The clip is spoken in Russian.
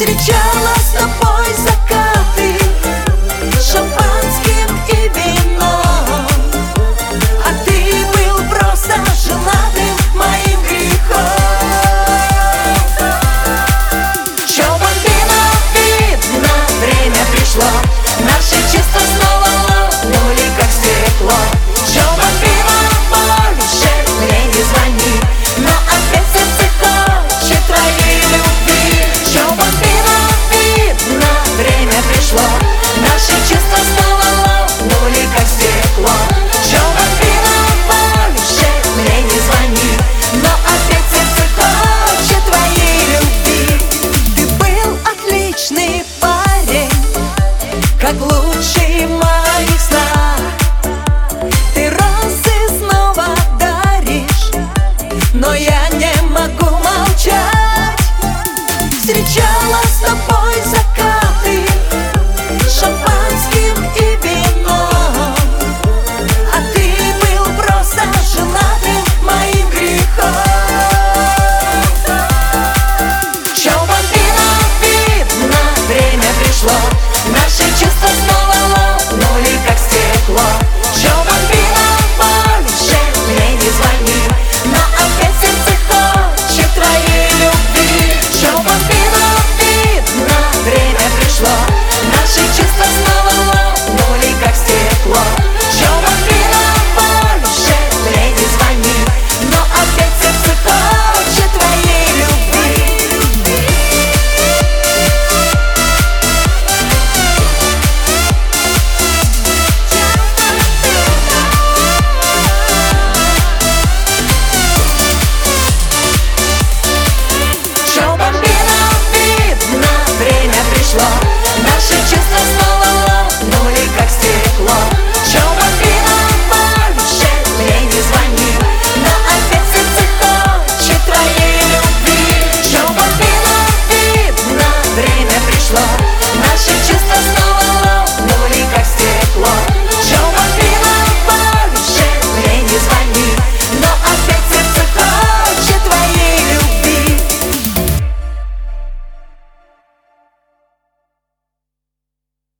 Встречала с тобой закаты шампанским и вином, а ты был просто желанным моим грехом. Чё, бомбина, видно, время пришло, наши чувства снова лопнули, как стекло. Чё, бомбина, больше мне не звони, но опять сердце хочет твоей любви. Чё, бомбина, видно, время пришло, наши чувства снова лопнули, как стекло. Чё, бомбина, больше мне не звони, но опять сердце хочет твоей любви. Ты был отличный парень, как лучший в моих снах. Ты розы снова даришь, но я не могу молчать. Встречала с тобой